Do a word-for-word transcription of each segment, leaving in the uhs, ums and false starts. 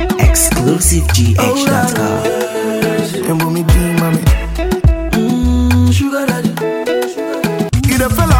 exclusive g h dot com. And me be mommy. Mmm, sugar daddy. You the fella.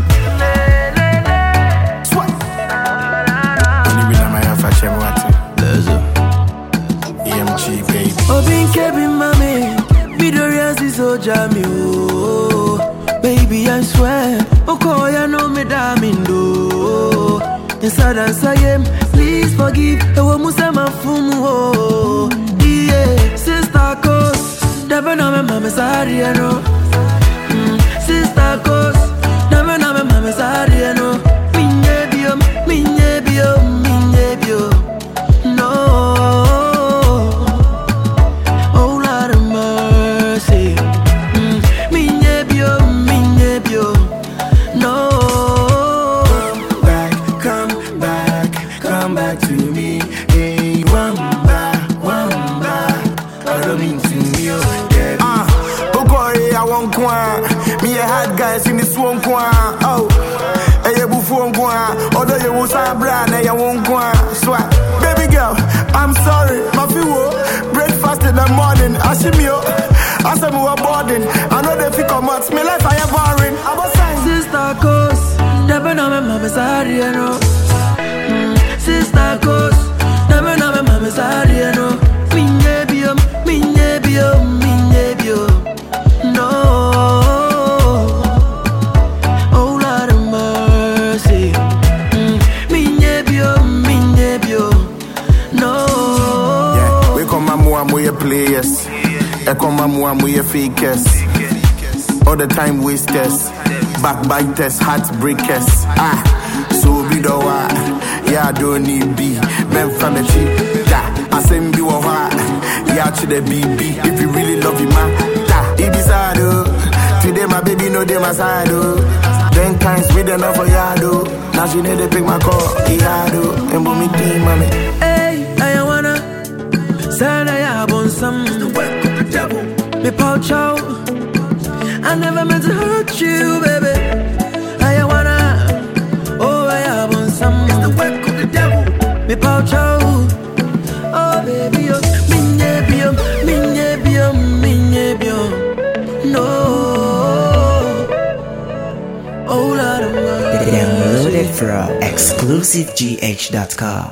Swat. Only with my half a chem water. Let's go. E M G baby. Oh, been keeping mommy. Midorians is so jammy. Oh, baby, I swear. Oh, ya know me damn do. Inside and say, please forgive. I will musema fumu. Oh, yeah, sister cause. Never know me mama sorry, I know. Mm, sister cause. Never know me mama sorry, I know. Minye bio, minye bio, minye bio. No. Oh Lord of mercy. Mm, minye bio, minye bio. No. Come back, come back, come back to me. Hey, one back, one back. I don't mean to me, oh. I won't go. Me a hard guys in this one go. Oh, hey, you buffoon go. Although you was a brand, I won't go. So, baby girl, I'm sorry. My fuel breakfast in the morning. I see me. I said we were boarding. I know they pick up much. Me life I am boring. I'm a sign. Sister cause never know me mama sorry, you know. Mm, sister cause never know me mama sorry, you know. Me nebio, me nebio, me nebio. No, oh Lord of mercy. Mm, me nebio, me nebio. No. Yeah, we come and more and more players. I come and more and more fakers. All the time wasters, backbiters, heartbreakers. Ah, so be the one. Yeah, I don't need be. Men from the cheap. Yeah, I send you a heart. Yeah, to the B B. If you really love you, man. It is hard, oh. Today my baby know they my side, oh. Ten times with enough for yard, oh. Now she need to pick my call, yard, oh. And boom me team, mommy. Hey, I wanna Sana ya bon some me pouch out. I never meant to hurt you, baby. I wanna oh I want some. It's the work of the devil. Me pouch out. Oh baby, oh minye bio, minye bio, minye bio. No. Oh Lord of mercy. Download it from exclusive g h dot com.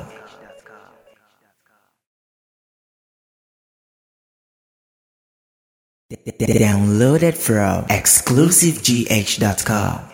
Download it from exclusive g h dot com.